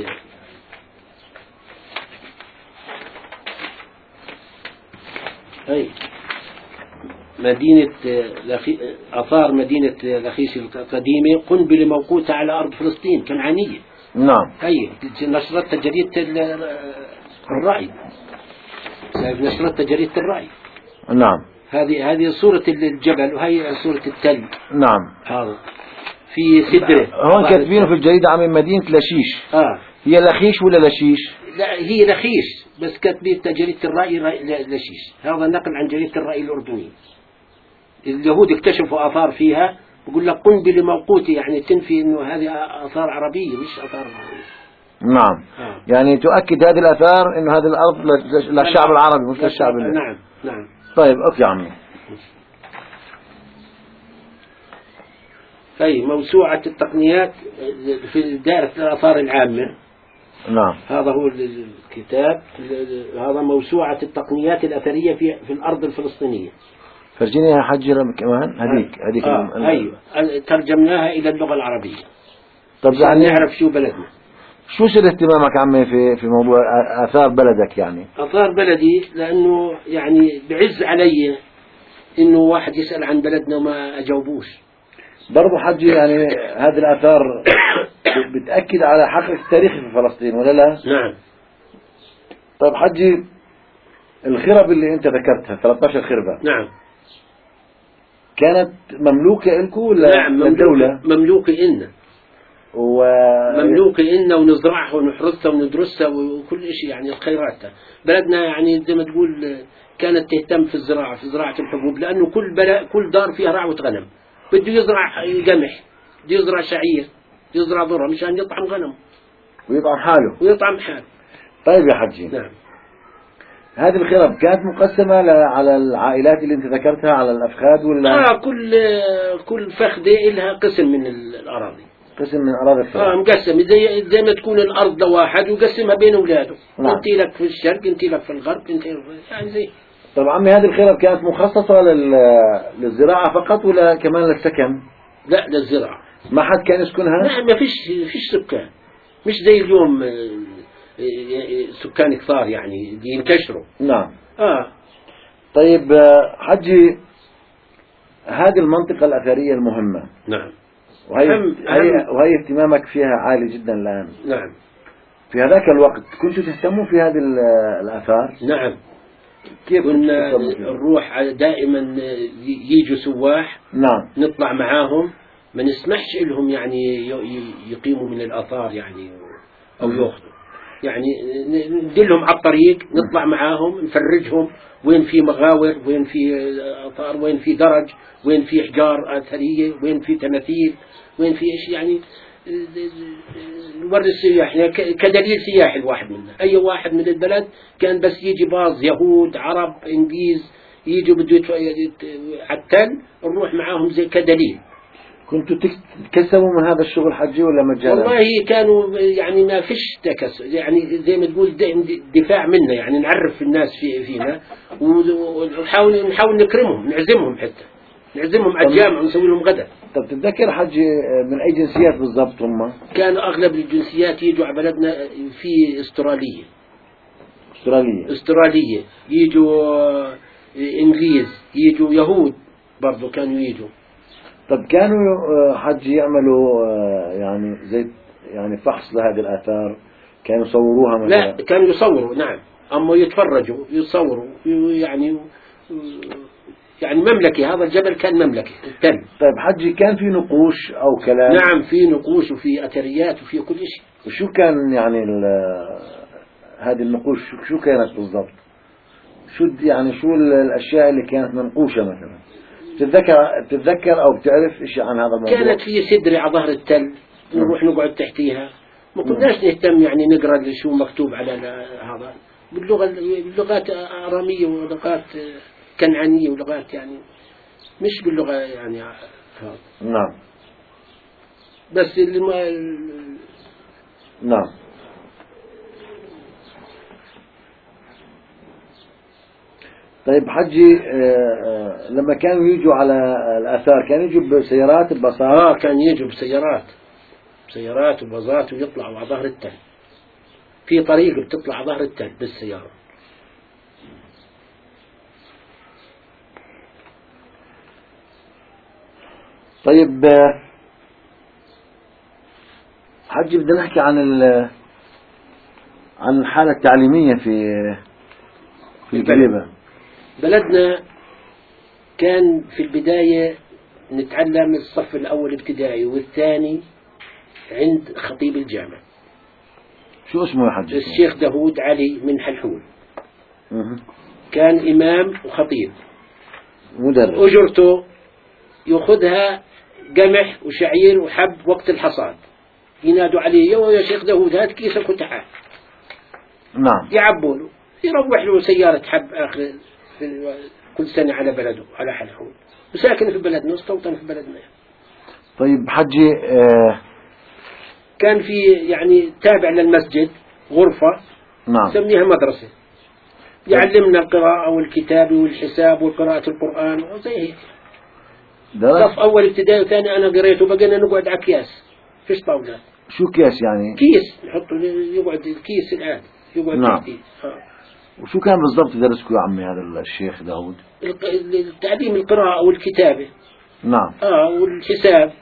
هي مدينة آثار مدينة لخيش القديمة، قنبلة موقوتة على أرض فلسطين كنعانية. نعم. هي نشرتها جريدة الرأي، نشرتها جريدة الرأي. نعم. هذه صورة الجبل، وهي صورة التل. نعم. هذا في سدرة هون كاتبينه في الجريدة عن مدينة لشيش. هي لخيش ولا لشيش؟ لا، هي لخيش، بس كاتبين جريدة الرأي لشيش. هذا نقل عن جريدة الرأي الأردنية. اليهود اكتشفوا آثار فيها، بقول لك قنبلة موقوتة، يعني تنفي إنه هذه آثار عربية مش آثار عربية. نعم. يعني تؤكد هذه الآثار إنه هذه الأرض للشعب العربي مش للشعب اللي. نعم نعم. طيب أوكي عمي. طيب، موسوعة التقنيات في دائرة الآثار العامة. نعم. هذا هو الكتاب، هذا موسوعة التقنيات الأثرية في الأرض الفلسطينية. فرجيني يا حجي كمان هذيك أيوة، ترجمناها إلى اللغة العربية. طب يعني نعرف شو بلدنا. شو سر اهتمامك عمي في موضوع آثار بلدك؟ يعني آثار بلدي لأنه يعني بعز علي إنه واحد يسأل عن بلدنا وما أجاوبوش. برضو حجي، يعني هذه الآثار بتأكد على حقك التاريخي في فلسطين ولا لا؟ نعم. طيب حجي، الخرب اللي انت ذكرتها 13 خربة، نعم، كانت مملوكة لكم ولا؟ نعم، للدولة؟ مملوكة إلنا، مملوكة إلنا، ونزرعها ونحرثها وندرسها وكل شيء، يعني خيراتها. بلدنا يعني زي ما تقول كانت تهتم في زراعة الحبوب، لأنه كل دار فيها رعوة غنم، بده يزرع قمح، بده يزرع شعير، بده يزرع ذرة مشان يطعم غنم ويطعم حاله. طيب يا حجي. نعم. هذه الخرب كانت مقسمة على العائلات اللي انت ذكرتها، على الأفخاذ ولا؟ كل فخدة لها قسم من الأراضي، قسم من أراضي الخرب. مقسم زي ما تكون الأرض لواحد وقسمها بين أولاده. نعم. انت لك في الشرق، انت لك في الغرب، انت يعني زي. طب عمي، هذه الخرب كانت مخصصة للزراعة فقط ولا كمان للسكن؟ لا، للزراعة. ما حد كان يسكنها؟ نعم، ما فيش سكان، مش زي اليوم سكان كثار يعني ينكشروا. نعم. طيب حجي، هذه المنطقة الأثرية المهمة. نعم. وهي اهتمامك فيها عالي جدا الآن. نعم. في هذاك الوقت كنتوا تهتموا في هذه الآثار؟ نعم. كيف كنا نروح دائما، يجوا سواح. نعم. نطلع معاهم، ما نسمحش لهم يعني يقيموا من الآثار يعني أو يأخذوا، يعني ندلهم على الطريق، نطلع معاهم نفرجهم وين في مغاور، وين في آثار، وين في درج، وين في أحجار أثرية، وين في تماثيل، وين في إيش، يعني نوري السياح يعني كدليل سياحي. الواحد منا، أي واحد من البلد كان بس يجي باص يهود عرب إنجليز يجوا بده على التل، نروح معاهم زي كدليل. كنتوا تكسبوا من هذا الشغل حجي ولا مجانا؟ والله كانوا يعني ما فيش تكس، يعني زي ما تقول دفاع منا، يعني نعرف الناس فينا ونحاول نكرمهم، نعزمهم، حتى نعزمهم على الجامع ونسوي لهم غدا. طب تتذكر حجي من أي جنسيات بالضبط هم؟ كانوا أغلب الجنسيات يجوا على بلدنا، في استرالية يجوا إنجليز، يجوا يهود برضو كانوا يجوا. طب كانوا حجي يعملوا يعني زي يعني فحص لهذه الآثار، كانوا يصوروها مثلا؟ لا، كانوا يصوروا، نعم، أما يتفرجوا يصوروا، يعني مملكة، هذا الجبل كان مملكة التل. طيب حجي كان في نقوش أو كلام؟ نعم، في نقوش وفي أثريات وفي كل شيء. وشو كان يعني هذه النقوش شو كانت بالضبط؟ شو الأشياء اللي كانت منقوشة مثلا؟ تتذكر أو بتعرف إشي عن هذا الموضوع؟ كانت في سدرة على ظهر التل، نروح نقعد تحتيها، ما كناش نهتم يعني نقرأ شو مكتوب على هذا، باللغات آرامية ولغات كنعانية ولغات يعني مش باللغة يعني نعم. بس نعم. طيب حجي لما كانوا يجوا على الآثار كانوا يجوا بسيارات بباصات؟ كان يجوا بسيارات وباصات ويطلعوا على ظهر التل، في طريق بتطلع على ظهر التل بالسيارة. طيب حجي بدنا نحكي عن الحالة التعليمية في القليبة. بلدنا كان في البداية نتعلم الصف الأول ابتدائي والثاني عند خطيب الجامع. شو اسمه يا حجي؟ الشيخ داود علي من حلحول. كان إمام وخطيب، مدرس. أجرته يأخذها قمح وشعير وحب وقت الحصاد، ينادوا عليه يا شيخ داود هات كيسك وتعال. نعم. يعبوا له، يروح له سيارة حب آخر كل سنة على بلده على حلحول، وساكن في بلدنا، مستوطن في بلدنا. طيب حجي كان في يعني تابع للمسجد غرفة، نعم، سميها مدرسة، يعلمنا القراءة والكتابة والحساب وقراءة القرآن وزي هيك. صف أول ابتدائي وثاني أنا قريته، بقينا نقعد على أكياس، فيش طاولات. شو كيس يعني؟ كيس نحطه، يقعد الكيس العادي يقعد. نعم. وشو كان بالضبط يدرسكم يا عمي هذا الشيخ داود؟ تعليم القراءة والكتابة. نعم. والحساب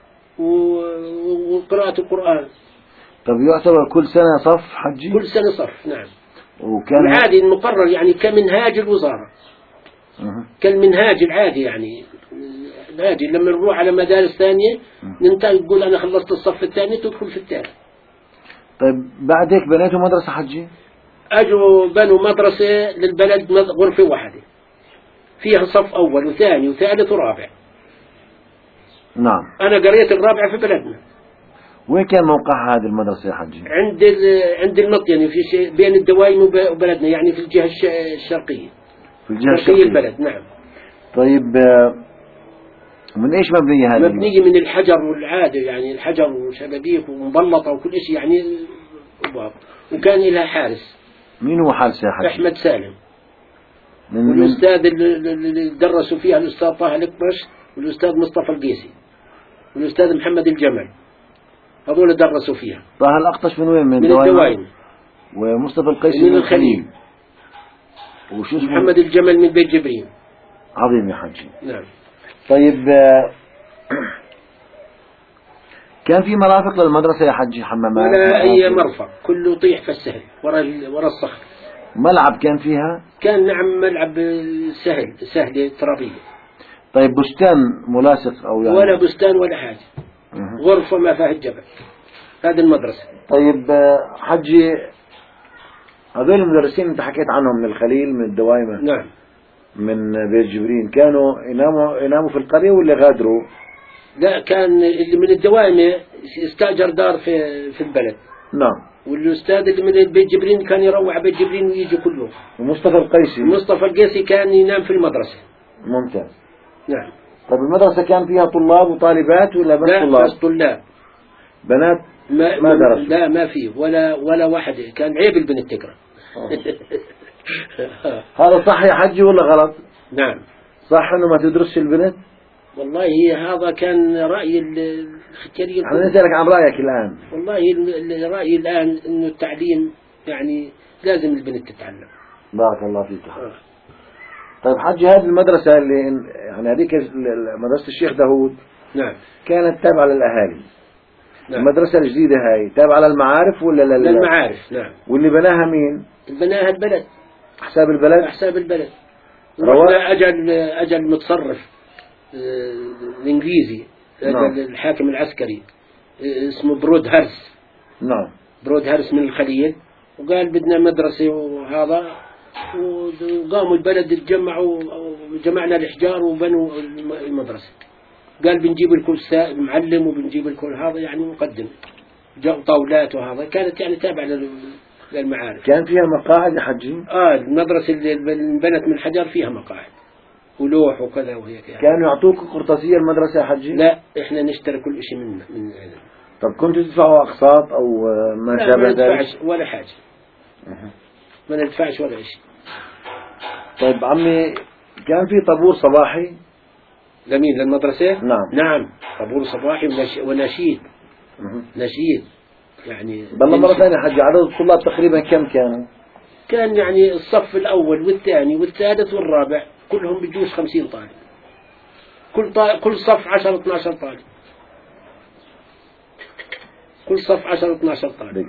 وقراءة القرآن. طب يعتبر كل سنة صف حجي؟ كل سنة صف، نعم. وكان العادي المقرر يعني كمنهاج الوزارة. كالمنهاج العادي يعني العادي، لما نروح على مدارس ثانية ننتهي نقول أنا خلصت الصف الثاني تدخل في الثاني. طيب بعد هيك بنيتوا مدرسة حجي؟ أجوا بنوا مدرسة للبلد، غرفة واحدة فيها صف أول وثاني وثالث ورابع. نعم. أنا قريت الرابعة في بلدنا. وين كان موقعها هذه المدرسة يا حجي؟ عند المطيني، في شيء بين الدوايم وبلدنا، يعني في الجهة الشرقية. في الجهة الشرقية البلد، نعم. طيب من ايش مبنية هذه؟ مبنية من الحجر والعادة، يعني الحجر وشبابيك ومبلطة وكل شيء يعني. وكان لها حارس. مين هو حارس يا حجي؟ أحمد سالم. والأستاذ اللي درسوا فيها الأستاذ طه الأكبش والأستاذ مصطفى القيسي والأستاذ محمد الجمل، هذول درسوا فيها. طه الأقطش من وين؟ من الدواين. ومصطفى القيسي من الخليل. وشو اسمه؟ محمد الجمل من بيت جبرين. عظيم يا حجي. نعم. طيب كان في مرافق للمدرسة يا حجي؟ حمامات؟ ولا أي مرفق، كله طيح في السهل ورا الصخر. ملعب كان فيها؟ كان نعم، ملعب سهل ترابية. طيب بستان ملاصق أو يعني؟ ولا بستان ولا حاجة. غرفة ما فيها الجبل. هذه المدرسة. طيب حجي هذول المدرسين انت حكيت عنهم من الخليل من الدوايمة؟ نعم. من بيت جبرين، كانوا يناموا في القرية ولا غادروا؟ لا، كان اللي من الدوايمة استأجر دار في البلد. نعم. والأستاذ اللي من بيت جبرين كان يروح بيت جبرين ويجي كل يوم. ومصطفى القيسي؟ مصطفى القيسي كان ينام في المدرسة. ممتاز. نعم. طيب المدرسة كان فيها طلاب وطالبات ولا بس لا طلاب؟ بس طلاب. بنات ما درسوا؟ لا ما في ولا واحد. كان عيب البنت تقرأ. هذا صح يا حجي ولا غلط؟ نعم. صح انه ما تدرسش البنت؟ والله هذا كان رأي الختياريين. أنا نسألك عن رأيك الآن. والله رأيي الآن إنه التعليم يعني لازم البنت تتعلم. بارك الله فيك. طيب حجي هذه المدرسة اللي يعني هذيك مدرسة الشيخ داوود نعم كانت تابعة للأهالي. نعم. المدرسة الجديدة هاي تابعة للمعارف ولا للمعارف؟ نعم. واللي بناها مين؟ بناها البلد. حساب البلد؟ حساب البلد. أجل متصرف الإنجليزي. نعم. الحاكم العسكري اسمه برود هارس. نعم. برود هارس من الخليل، وقال بدنا مدرسة وهذا، وقاموا البلد اتجمعوا وجمعنا الإحجار وبنوا المدرسة. قال بنجيب الكل معلم وبنجيب الكل هذا يعني مقدم، جاء طاولات وهذا. كانت يعني تابعة للمعارف. كان فيها مقاعد يا حجي؟ المدرسة اللي بنت من الحجر فيها مقاعد ولوح وكذا وهيك يعني. كانوا يعطوك قرطاسية المدرسة يا حجي؟ لا احنا نشتري كل شيء من طب كنتوا تدفعوا أقساط أو ما لا شابه ما ذلك؟ ندفعش ولا حاجة. ما ندفعش ولا شيء. طيب عمي كان في طابور صباحي؟ لمين؟ للمدرسة؟ نعم. طابور صباحي ونشيد. نشيد يعني. بالله مرة ثانية حجي عدد الطلاب تقريبا كم كانوا؟ كان يعني الصف الأول والثاني والثالث والرابع كلهم بجوز 50 طالب. كل صف 10-12 طالب. كل صف 10-12 طالب.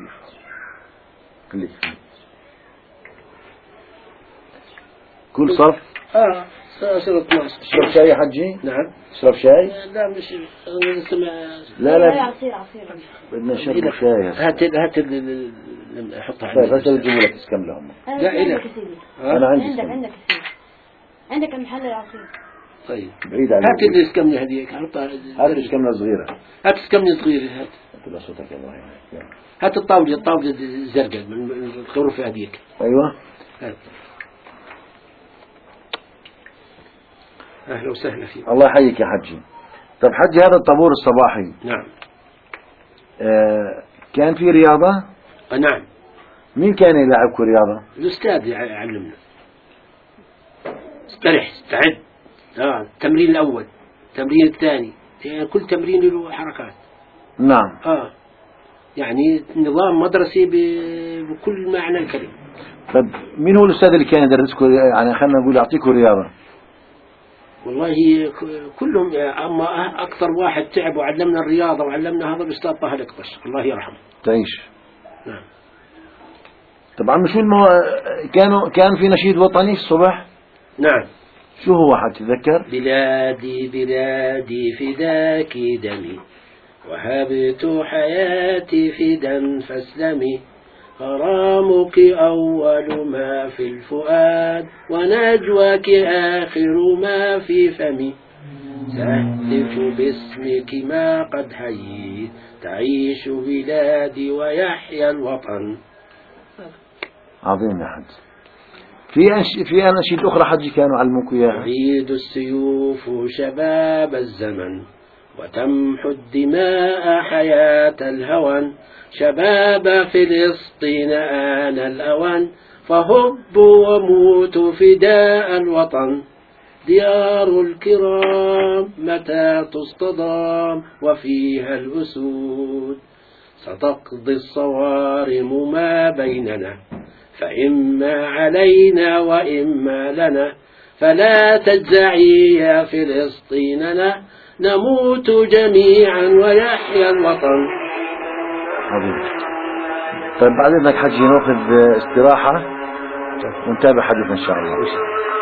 كل صف 10-12. تشرب شاي يا حجي؟ نعم. تشرب شاي؟ لا مش لا عصير بدنا نشرب شاي. هات حطها طيب هسه بجيبوا لك اسكم لهم. لا إله. أنا عندي عندك عندك محل العصير. طيب بعيد عليك. هات الاسكمنة هذيك. هات اسكمنة صغيرة. هات اسكمنة صغيرة. هات صوتك الله يعينك. هات الطاولة الزرقاء من الغرفة هذيك. أيوة. هات. أهلا وسهلا فيك. الله يحييك يا حجي. طب حجي هذا الطابور الصباحي نعم. كان في رياضة؟ نعم. مين كان يلعبكم رياضة؟ الأستاذ يعلمنا. استعد. التمرين الأول، التمرين الثاني، يعني كل تمرين له حركات. نعم. يعني نظام مدرسي بكل معنى الكلمة. طب مين هو الأستاذ اللي كان يدرسكم يعني خلينا نقول يعطيكم رياضة؟ والله كلهم، أما أكثر واحد تعب وعلمنا الرياضة وعلمنا هذا الأستاذ طه الأقطش الله يرحمه. تعيش. نعم. طبعا شو كان في نشيد وطني الصبح؟ نعم. شو هو حتتذكر؟ بلادي بلادي فداك دمي وهبت حياتي فدا فاسلمي، غرامك أول ما في الفؤاد ونجواك آخر ما في فمي، سأهتف باسمك ما قد حييت تعيش بلادي ويحيى الوطن. عظيم يا حج. في أناشيد أخرى حجي كانوا علموك إياها؟ تعيد السيوف شباب الزمن وتمحو الدماء حياة الهوى، شباب فلسطين آن الأوان فهبوا وموتوا فداء الوطن، ديار الكرام متى تصطدام وفيها الأسود، ستقضي الصوارم ما بيننا فإما علينا وإما لنا، فلا تجزعي يا فلسطيننا نموت جميعا ويحيى الوطن. عظيم. طيب بعد إذنك حجي نأخذ استراحة ونتابع حديثنا إن شاء الله.